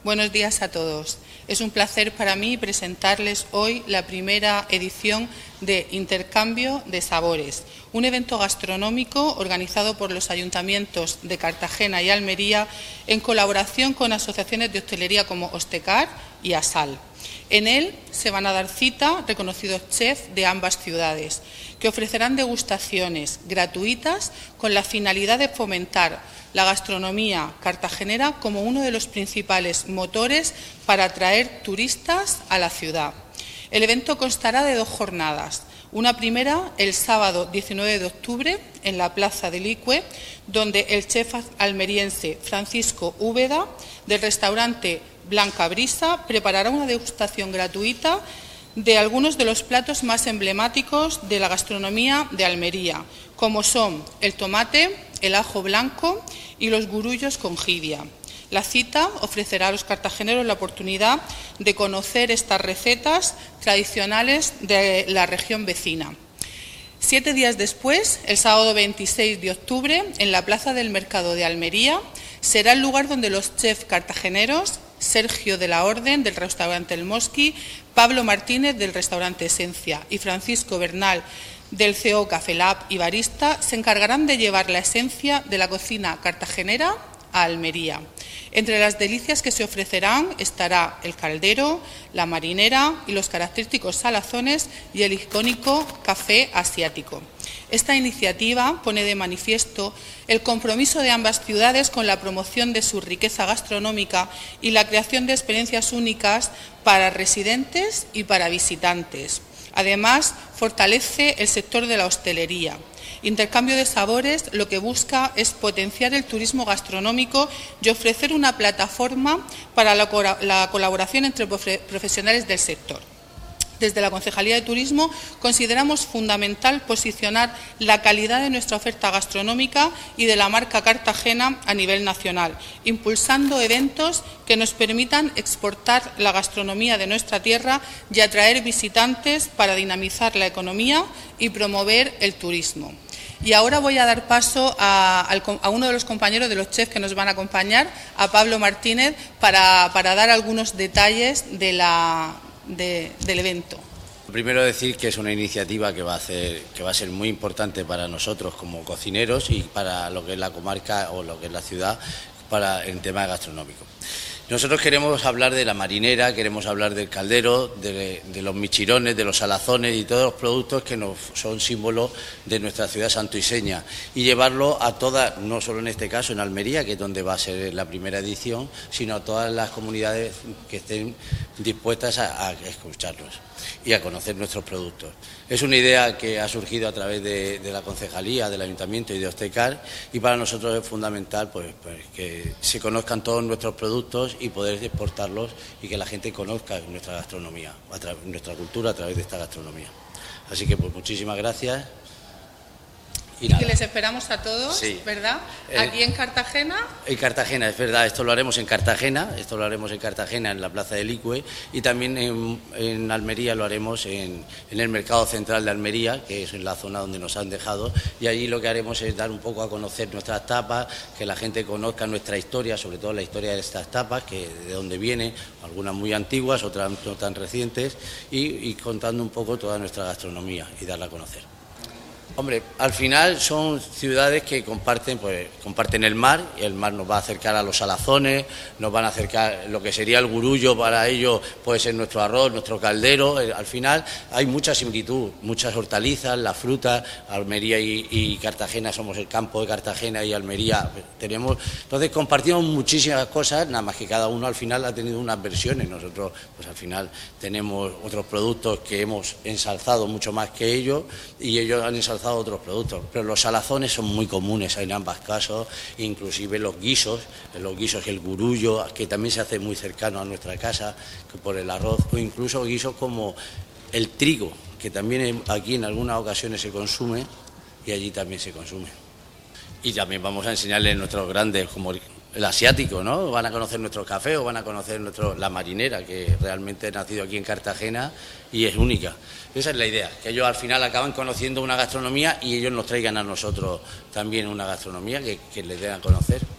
Buenos días a todos. Es un placer para mí presentarles hoy la primera edición de Intercambio de Sabores, un evento gastronómico organizado por los ayuntamientos de Cartagena y Almería en colaboración con asociaciones de hostelería como Ostecar y Asal. En él se van a dar cita reconocidos chefs de ambas ciudades, que ofrecerán degustaciones gratuitas con la finalidad de fomentar la gastronomía cartagenera como uno de los principales motores para atraer turistas a la ciudad. El evento constará de 2 jornadas. Una primera, el sábado 19 de octubre, en la Plaza del Licue, donde el chef almeriense Francisco Úbeda, del restaurante Blanca Brisa, preparará una degustación gratuita de algunos de los platos más emblemáticos de la gastronomía de Almería, como son el tomate, el ajo blanco y los gurullos con jibia. La cita ofrecerá a los cartageneros la oportunidad de conocer estas recetas tradicionales de la región vecina. 7 días después, el sábado 26 de octubre, en la Plaza del Mercado de Almería, será el lugar donde los chefs cartageneros Sergio de la Orden, del restaurante El Mosqui, Pablo Martínez, del restaurante Esencia, y Francisco Bernal, del CEO Café Lab y barista, se encargarán de llevar la esencia de la cocina cartagenera a Almería. Entre las delicias que se ofrecerán estará el caldero, la marinera y los característicos salazones y el icónico café asiático. Esta iniciativa pone de manifiesto el compromiso de ambas ciudades con la promoción de su riqueza gastronómica y la creación de experiencias únicas para residentes y para visitantes. Además, fortalece el sector de la hostelería. Intercambio de Sabores lo que busca es potenciar el turismo gastronómico y ofrecer una plataforma para la colaboración entre profesionales del sector. Desde la Concejalía de Turismo consideramos fundamental posicionar la calidad de nuestra oferta gastronómica y de la marca Cartagena a nivel nacional, impulsando eventos que nos permitan exportar la gastronomía de nuestra tierra y atraer visitantes para dinamizar la economía y promover el turismo. Y ahora voy a dar paso a uno de los compañeros de los chefs que nos van a acompañar, a Pablo Martínez, para dar algunos detalles del evento. Primero decir que es una iniciativa que va a ser muy importante para nosotros como cocineros y para lo que es la comarca o lo que es la ciudad para el tema gastronómico. Nosotros queremos hablar de la marinera, queremos hablar del caldero, de los michirones, de los salazones y todos los productos que son símbolos de nuestra ciudad santoiseña y llevarlo a todas, no solo en este caso en Almería, que es donde va a ser la primera edición, sino a todas las comunidades que estén dispuestas a escucharnos y a conocer nuestros productos. Es una idea que ha surgido a través de la concejalía, del ayuntamiento y de Ostecar, y para nosotros es fundamental pues que se conozcan todos nuestros productos y poder exportarlos y que la gente conozca nuestra gastronomía, nuestra cultura a través de esta gastronomía. Así que pues muchísimas gracias. Y que les esperamos a todos, sí. ¿Verdad? Aquí en Cartagena. En Cartagena, es verdad, esto lo haremos en Cartagena, en la Plaza del Licue, y también en Almería lo haremos en el Mercado Central de Almería, que es en la zona donde nos han dejado, y allí lo que haremos es dar un poco a conocer nuestras tapas, que la gente conozca nuestra historia, sobre todo la historia de estas tapas, que de dónde vienen, algunas muy antiguas, otras no tan recientes, y contando un poco toda nuestra gastronomía y darla a conocer. Hombre, al final son ciudades que comparten el mar, y el mar nos va a acercar a los salazones, nos van a acercar lo que sería el gurullo, para ellos puede ser nuestro arroz, nuestro caldero. Al final hay mucha similitud, muchas hortalizas, las frutas. Almería y Cartagena somos el campo de Cartagena y Almería tenemos. Entonces compartimos muchísimas cosas, nada más que cada uno al final ha tenido unas versiones. Nosotros pues al final tenemos otros productos que hemos ensalzado mucho más que ellos y ellos han ensalzado otros productos, pero los salazones son muy comunes en ambos casos, inclusive los guisos, el gurullo, que también se hace muy cercano a nuestra casa por el arroz, o incluso guisos como el trigo, que también aquí en algunas ocasiones se consume y allí también se consume. Y también vamos a enseñarles nuestros grandes, como el asiático, ¿no? Van a conocer nuestro café o van a conocer la marinera, que realmente ha nacido aquí en Cartagena y es única. Esa es la idea, que ellos al final acaban conociendo una gastronomía y ellos nos traigan a nosotros también una gastronomía que les den a conocer.